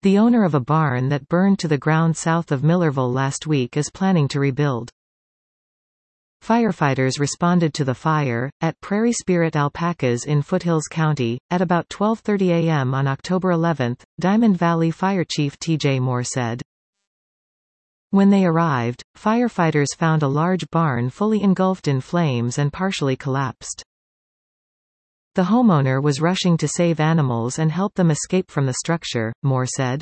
The owner of a barn that burned to the ground south of Millerville last week is planning to rebuild. Firefighters responded to the fire, at Prairie Spirit Alpacas in Foothills County, at about 12:30 a.m. on October 11, Diamond Valley Fire Chief T.J. Moore said. When they arrived, firefighters found a large barn fully engulfed in flames and partially collapsed. The homeowner was rushing to save animals and help them escape from the structure, Moore said.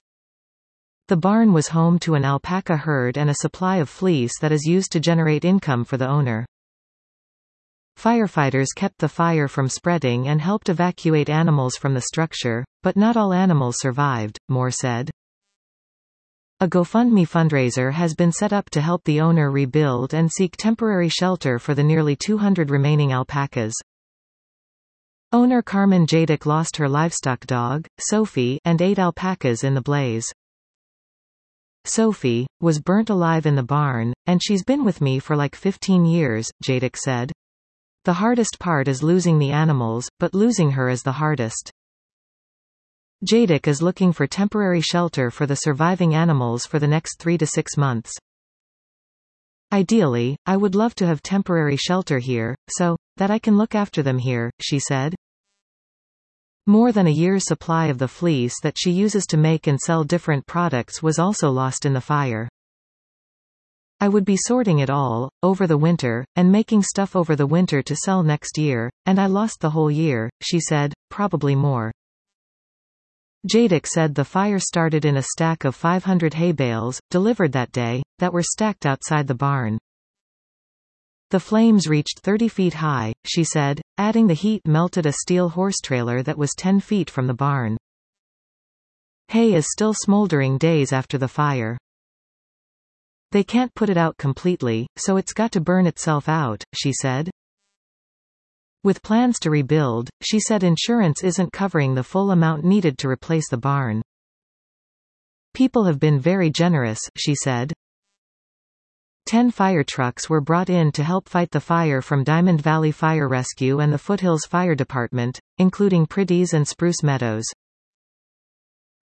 The barn was home to an alpaca herd and a supply of fleece that is used to generate income for the owner. Firefighters kept the fire from spreading and helped evacuate animals from the structure, but not all animals survived, Moore said. A GoFundMe fundraiser has been set up to help the owner rebuild and seek temporary shelter for the nearly 200 remaining alpacas. Owner Carmen Jadick lost her livestock dog, Sophie, and 8 alpacas in the blaze. Sophie was burnt alive in the barn, and she's been with me for like 15 years, Jadick said. The hardest part is losing the animals, but losing her is the hardest. Jadick is looking for temporary shelter for the surviving animals for the next 3 to 6 months. Ideally, I would love to have temporary shelter here, so that I can look after them here, she said. More than a year's supply of the fleece that she uses to make and sell different products was also lost in the fire. I would be sorting it all, over the winter, and making stuff over the winter to sell next year, and I lost the whole year, she said, probably more. Jadick said the fire started in a stack of 500 hay bales, delivered that day, that were stacked outside the barn. The flames reached 30 feet high, she said, adding the heat melted a steel horse trailer that was 10 feet from the barn. Hay is still smoldering days after the fire. They can't put it out completely, so it's got to burn itself out, she said. With plans to rebuild, she said insurance isn't covering the full amount needed to replace the barn. People have been very generous, she said. 10 fire trucks were brought in to help fight the fire from Diamond Valley Fire Rescue and the Foothills Fire Department, including Pretty's and Spruce Meadows.